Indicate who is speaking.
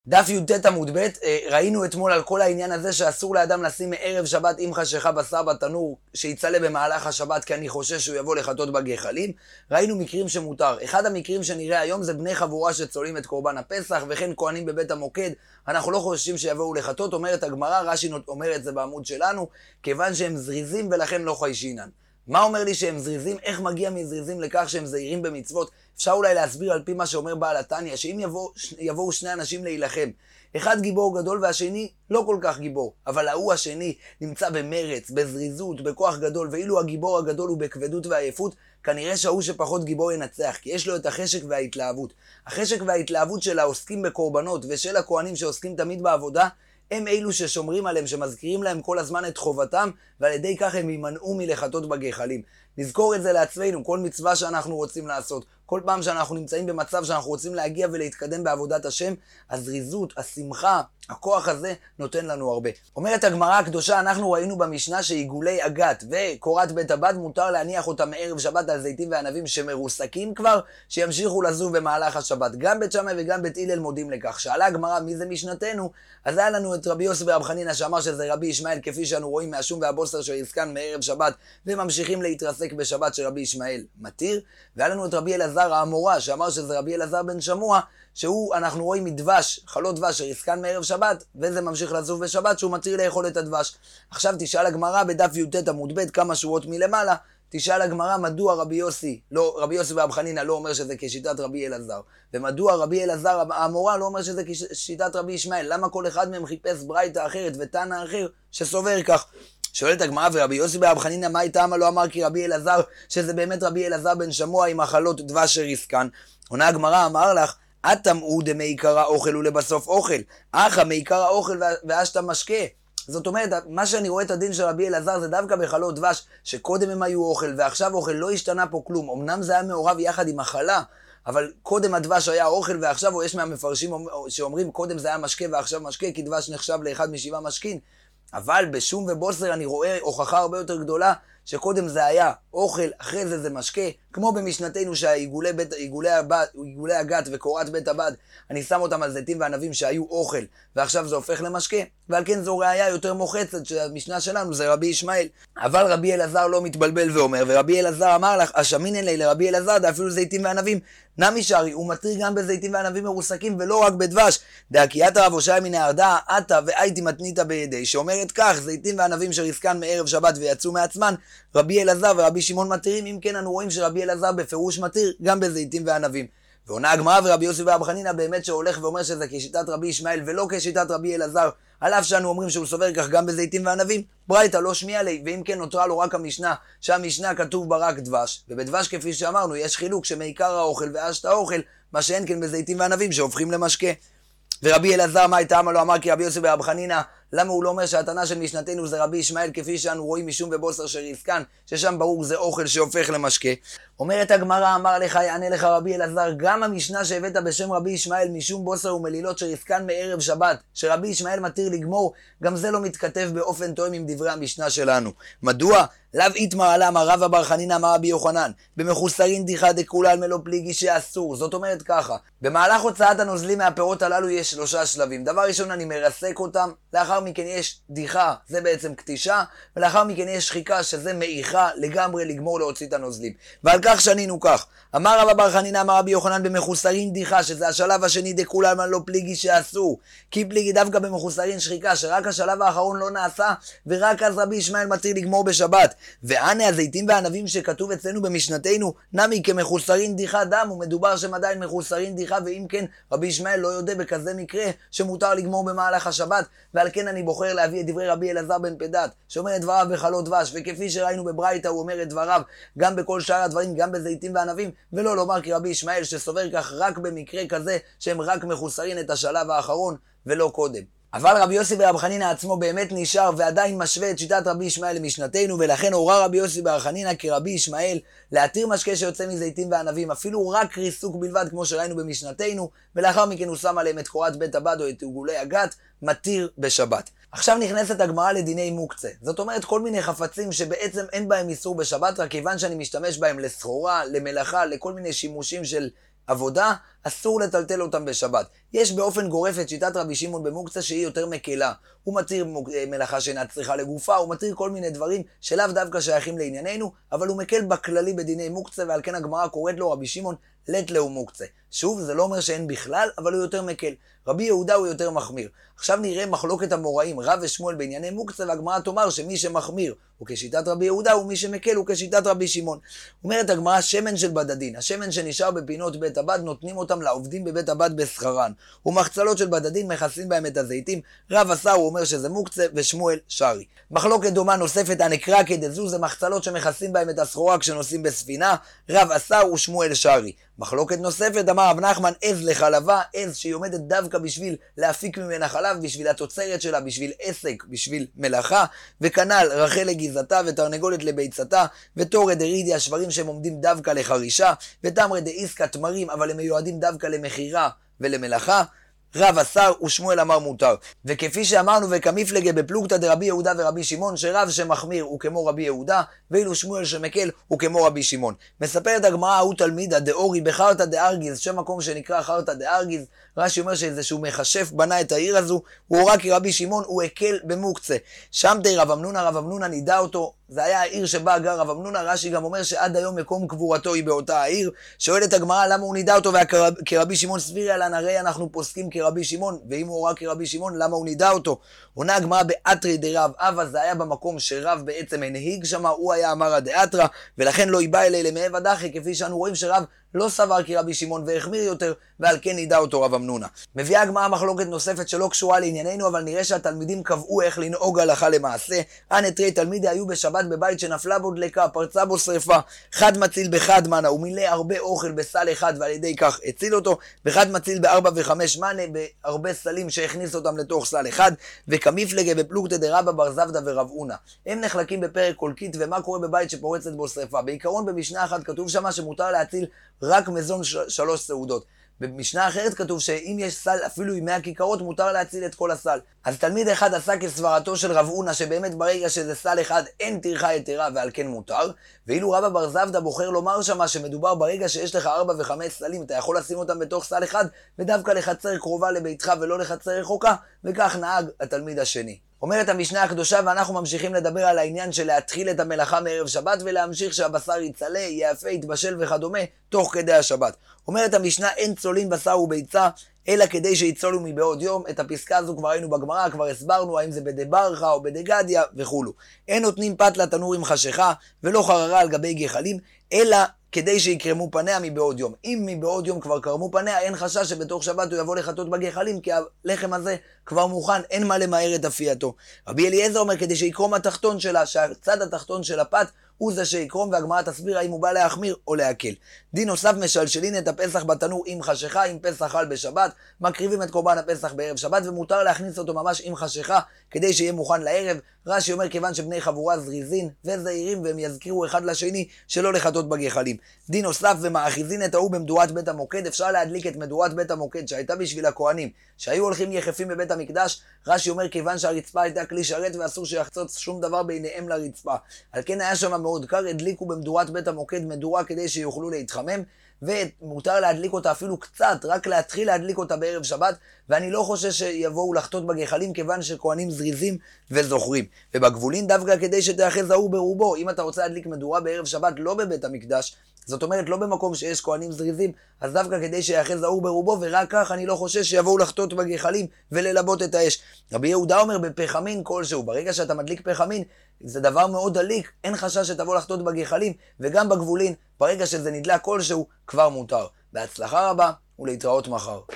Speaker 1: דף י"ט עמוד ב', ראינו אתמול על כל העניין הזה שאסור לאדם לשים מערב שבת עם חשיכה בשר בתנור שיצלה במהלך השבת כי אני חושש שהוא יבוא לחטות בגחלים. ראינו מקרים שמותר. אחד המקרים שנראה היום זה בני חבורה שצולים את קורבן הפסח וכן כהנים בבית המוקד. אנחנו לא חוששים שיבואו לחטות, אומרת הגמרא, רש"י אומר את זה בעמוד שלנו, כיוון שהם זריזים ולכן לא חיישינן. מה אומר לי שהם זריזים? איך מגיע מזריזים לכך שהם זהירים במצוות? אפשר אולי להסביר על פי מה שאומר בעל התניא, שאם יבואו שני אנשים להילחם, אחד גיבור גדול והשני לא כל כך גיבור, אבל ההוא השני נמצא במרץ, בזריזות, בכוח גדול, ואילו הגיבור הגדול הוא בכבדות ועייפות, כנראה שההוא שפחות גיבור ינצח, כי יש לו את החשק וההתלהבות. החשק וההתלהבות של העוסקים בקורבנות ושל הכהנים שעוסקים תמיד בעבודה, הם אלו ששומרים עליהם, שמזכירים להם כל הזמן את חובתם, ועל ידי כך הם יימנעו מלחטות בגחלים. נזכור את זה לעצמנו, כל מצווה שאנחנו רוצים לעשות, כל פעם שאנחנו נמצאים במצב שאנחנו רוצים להגיע ולהתקדם בעבודת השם, הזריזות, השמחה, הכוח הזה נותן לנו הרבה. אומרת הגמרא הקדושה, אנחנו ראינו במשנה שעיגולי אגת וקורת בית הבד מותר להניח אותם מערב שבת על זיתים וענבים שמרוסקים כבר, שימשיכו לזוב במהלך השבת. גם בית שמאי וגם בית הלל מודים לכך. שאלה הגמרא מי זה משנתנו, אז היה לנו את רבי יוסי ברב חנינא שאמר שזה רבי ישמעאל, כפי שאנו רואים מהשום והבוסר שהזכן מערב שבת וממשיכים להתרסק בשבת שרבי ישמעאל מתיר. והיה לנו את רבי אלעזר האמורא שאמר שזה רבי אלעזר בן שמוע, שהוא אנחנו רואים מדבש, חלות דבש שריסקן מערב שבת, וזה ממשיך לזוב בשבת שהוא מתיר לאכול את הדבש. עכשיו תשאל הגמרא בדף י"ט עמוד ב' כמה שורות מלמעלה, תשאל הגמרא מדוע רבי יוסי ברב חנינא לא אומר שזה כשיטת רבי אלעזר, ומדוע רבי אלעזר האמורא לא אומר שזה כשיטת רבי ישמעאל. למה כל אחד מהם חיפש ברייתא אחרת ותנא אחר שסובר כך? שואלת הגמרא, ורבי יוסי ברב חנינא מה איתם לא אמר כי רבי אלעזר שזה באמת רבי אלעזר בן שמוע עם החלות דבש שריסקן? עונה הגמרא, אמר לך התמאו דמעיקר האוכל ולבסוף אוכל, אחא מעיקר האוכל ואשתא משקה. זאת אומרת, מה שאני רואה את הדין של רבי אלעזר זה דווקא בחלות דבש, שקודם הם היו אוכל ועכשיו אוכל, לא השתנה פה כלום. אמנם זה היה מעורב יחד עם החלה, אבל קודם הדבש היה אוכל ועכשיו יש מהמפרשים שאומרים קודם זה היה משקה ועכשיו משקה, כי דבש נחשב לאחד משבעה משקין. אבל בשום ובוסר אני רואה הוכחה הרבה יותר גדולה שקודם זה היה אוכל, אחרי זה משקה, כמו במשנתנו שהעיגולי הגת וקורת בית הבד, אני שם אותם על זיתים וענבים שהיו אוכל, ועכשיו זה הופך למשקה, ועל כן זו ראיה יותר מוחצת שהמשנה שלנו זה רבי ישמעאל. אבל רבי אלעזר לא מתבלבל ואומר, ורבי אלעזר אמר לך, השמינן לי לרבי אלעזר אפילו זיתים וענבים, נמי שרי, הוא מתיר גם בזיתים וענבים מרוסקים ולא רק בדבש. דאקיית רב הושע מן ההרדה, עתה והייתי מתניתא בידי, שאומרת כך, זיתים וענבים שריסקן מערב שבת ויצאו מעצמן, רבי אלעזר ורבי שמעון מתירים. אם כן אנו רואים שרבי אלעזר בפירוש מתיר גם בזיתים וענבים. ועונה הגמרא, ורבי יוסי ברב חנינא באמת שהולך ואומר שזה כשיטת רבי ישמעאל ולא כשיטת רבי אלעזר, על אף שאנו אומרים שהוא סובר כך גם בזיתים וענבים, ברייתא לא שמיע לי. ואם כן נותרה לו רק המשנה, שהמשנה כתוב בה רק דבש, ובדבש כפי שאמרנו יש חילוק שמעיקר האוכל ואשתא האוכל, מה שאין כן בזיתים וענבים שהופכים למשקה. ורבי אלעזר מה איתם לא אמר כי רבי יוסי ברב חנינא, למה הוא לא אומר שהתנא של משנתנו זה רבי ישמעאל כפי שאנו רואים משום ובוסר שריסקן, ששם ברור זה אוכל שהופך למשקה? אומרת הגמרא, אמר לך יענה לך רבי אלעזר, גם המשנה שהבאת בשם רבי ישמעאל משום בוסר ומלילות שריסקן מערב שבת, שרבי ישמעאל מתיר לגמור, גם זה לא מתכתב באופן תואם עם דברי המשנה שלנו. מדוע? לאו איתמר עלה אמר רבא בר חנינא אמר רבי יוחנן, במחוסרין דיחא דכולי על מלוא פליגי שאסור. זאת אומרת ככה, במהלך הוצאת הנוזלים מהפירות הללו יש 3 שלבים. דבר ראשון אני מרסק אותם, לאחר מכן יש דיחה, זה בעצם קטישה, ולאחר מכן יש שחיקה שזה מעיכה לגמרי לגמור להוציא את הנוזלים. ועל כך שנינו כך, אמר רבא בר חנינא אמר רבי יוחנן במחוסרין דיחה, שזה השלב השני דכולי על מלוא פליגי שאסור, כי פליגי דווקא במחוסרין שחיקה, שרק השלב האחרון לא נעשה, ורק אז רבי ישמעאל מתיר לגמור בשבת. וענה הזיתים והענבים שכתוב אצלנו במשנתנו נמי כמחוסרין דיחה דם, ומדובר שהם עדיין מחוסרין דיחה, ואם כן רבי ישמעאל לא יודע בכזה מקרה שמותר לגמור במהלך השבת. ועל כן אני בוחר להביא את דברי רבי אלעזר בן פדת שאומר את דבריו בחלות דבש, וכפי שראינו בברייתא הוא אומר את דבריו גם בכל שאר הדברים, גם בזיתים וענבים, ולא לומר כרבי ישמעאל שסובר כך רק במקרה כזה שהם רק מחוסרין את השלב האחרון ולא קודם. אבל רבי יוסי ברב חנינא עצמו באמת נשאר ועדיין משווה את שיטת רבי ישמעאל למשנתנו, ולכן הורה רבי יוסי ברב חנינא כרבי ישמעאל להתיר משקה שיוצא מזיתים וענבים, אפילו רק ריסוק בלבד כמו שראינו במשנתנו, ולאחר מכן הוא שם עליהם את קורת בית הבד או את עיגולי הגת, מתיר בשבת. עכשיו נכנסת הגמרא לדיני מוקצה. זאת אומרת כל מיני חפצים שבעצם אין בהם איסור בשבת, רק כיוון שאני משתמש בהם לסחורה, למלאכה, לכל מיני שימושים של עבודה, אסור לטלטל אותם בשבת. יש באופן גורף את שיטת רבי שמעון במוקצה שהיא יותר מקלה. הוא מתיר מלאכה שאינה צריכה לגופה, הוא מתיר כל מיני דברים שלאו דווקא שייכים לענייננו, אבל הוא מקל בכללי בדיני מוקצה, ועל כן הגמרא קוראת לו רבי שמעון לט להו מוקצה. שוב, זה לא אומר שאין בכלל, אבל הוא יותר מקל. רבי יהודה הוא יותר מחמיר. עכשיו נראה מחלוקת המוראים, רב ושמואל בענייני מוקצה, והגמרא תאמר שמי שמחמיר הוא כשיטת רבי יהודה, ומי שמקל הוא כשיטת רבי שמעון. אומרת הגמרא, שמן של בדדין, השמן שנשאר בפינות בית הבד, נותנים אותם לעובדים בבית הבד בשכרן. ומחצלות של בדדין מכסים בהם את הזיתים. רב עשה הוא אומר שזה מוקצה, ושמואל שרי. מחלוקת דומה נוספת הנקרא כדזו, זה מחצלות שמכסים בהם את הסחורה כשנוסעים בספינה. רב עשה ושמואל שרי. מחלוקת נוספת אמר רב נחמן, עז לחלבה, עז שהיא עומדת דווקא בשביל להפיק ממנה חלב, בשביל התוצרת שלה, בשביל עסק, בשביל מלאכה, וכנ"ל רחל לגזעתה ותרנגולת לביצתה, ותורא דרידיה שברים שהם עומדים דווקא לחרישה, ותמרא דאיסקא תמרים אבל הם מיועדים דווקא למכירה ולמלאכה. רב אסר ושמואל אמר מותר. וכפי שאמרנו וכמפלגה בפלוגתא דרבי יהודה ורבי שמעון, שרב שמחמיר הוא כמו רבי יהודה, ואילו שמואל שמקל הוא כמו רבי שמעון. מספרת הגמרא, הוא תלמידא דאורי בחרתא דארגיז, שם מקום שנקרא חרתא דארגיז. רש"י אומר שאיזשהו מכשף בנה את העיר הזו, הוא הורה כרבי שמעון, הוא הקל במוקצה. שם די רב אמנונה נידע אותו, זה היה העיר שבה גר רב אמנונה. רש"י גם אומר שעד היום מקום קבורתו היא באותה העיר. שואלת הגמרא למה הוא נידע אותו כרבי שמעון, סבירי עלן, הרי אנחנו פוסקים כרבי שמעון, ואם הוא הורה כרבי שמעון למה הוא נידע אותו? עונה הגמרא באתרי דרב אבא, זה היה במקום שרב בעצם הנהיג שם, הוא היה אמרא דאתרא, ולכן לא ייבא אלי למעבה דחי, כפי שאנו רואים שרב לא סבר כרבי שמעון והחמיר יותר, ועל כן נידע אותו רב אמנונה. מביאה הגמרא מחלוקת נוספת שלא קשורה לענייננו, אבל נראה שהתלמידים קבעו איך לנהוג הלכה למעשה. הנתרי תלמידי היו בשבת בבית שנפלה בו דלקה, פרצה בו שריפה, חד מציל בחד מנה, הוא מילא הרבה אוכל בסל אחד ועל ידי כך הציל אותו, וחד מציל בארבע וחמש מנה, בהרבה סלים שהכניס אותם לתוך סל אחד. וכמפלגה בפלוגתא דרבא בר זבדא ורב הונא, הם נחלקים בפרק קולקית ומה קורה בבית שפורצת בו שריפה. בעיקרון במשנה אחת כתוב שמה שמותר להציל רק מזון 3 סעודות. במשנה אחרת כתוב שאם יש סל אפילו עם 100 כיכרות מותר להציל את כל הסל. אז תלמיד אחד עשה כסברתו של רב הונא, שבאמת ברגע שזה סל אחד אין טרחה יתרה ועל כן מותר, ואילו רבא בר זבדא בוחר לומר שמה שמדובר ברגע שיש לך 4 ו-5 סלים, אתה יכול לשים אותם בתוך סל אחד ודווקא לחצר קרובה לביתך ולא לחצר רחוקה, וכך נהג התלמיד השני. אומרת המשנה הקדושה, ואנחנו ממשיכים לדבר על העניין של להתחיל את המלאכה מערב שבת ולהמשיך שהבשר יצלה, יאפה, יתבשל וכדומה תוך כדי השבת. אומרת המשנה, אין צולין בשר וביצה אלא כדי שיצולו מבעוד יום. את הפסקה הזו כבר היינו בגמרא, כבר הסברנו האם זה בדברכה או בדגדיה וכולו. אין נותנים פת לתנור עם חשיכה ולא חררה על גבי גחלים, אלא כדי שיקרמו פניה מבעוד יום. אם מבעוד יום כבר קרמו פניה, אין חשש שבתוך שבת הוא יבוא לחטות בגחלים, כי הלחם הזה כבר מוכן, אין מה למהר את אפייתו. רבי אליעזר אומר כדי שיקרום התחתון שלה, שהצד התחתון של הפת הוא זה שיקרום, והגמרא תסביר האם הוא בא להחמיר או להקל. דין נוסף, משלשלין את הפסח בתנור עם חשיכה, עם פסח חל בשבת, מקריבים את קורבן הפסח בערב שבת, ומותר להכניס אותו ממש עם חשיכה כדי שיהיה מוכן לערב. רש"י אומר כיוון שבני חבורה זריזין וזהירים והם יזכירו אחד לשני שלא לחטות בגחלים. דין נוסף, ומאחיזין את ההוא במדורת בית המוקד. אפשר להדליק את מדורת בית המוקד שהייתה בשביל הכהנים שהיו הולכים יחפים בבית המקדש. רש"י אומר כיוון שהרצפה הייתה כלי שרת ואסור שיחצוץ שום דבר ביניהם לרצפה, על כן היה שם מאוד קר, הדליקו במדורת בית המוקד מדורה כדי שיוכלו להתחמם, ומותר להדליק אותה אפילו קצת, רק להתחיל להדליק אותה בערב שבת, ואני לא חושב שיבואו לחטות בגחלים כיוון שכהנים זריזים וזוכרים. ובגבולין דווקא כדי שתאחז ההוא ברובו. אם אתה רוצה להדליק מדורה בערב שבת לא בבית המקדש, זאת אומרת לא במקום שיש כהנים זריזים, אז דווקא כדי שיאחז ההוא ברובו, ורק כך אני לא חושב שיבואו לחטות בגחלים וללבות את האש. רבי יהודה אומר בפחמין כלשהו, ברגע שאתה מדליק פחמין זה דבר מאוד דליק, אין חשש שתבוא לחטות בגחלים, וגם בגבולין ברגע שזה נדלק כלשהו כבר מותר. בהצלחה רבה ולהתראות מחר.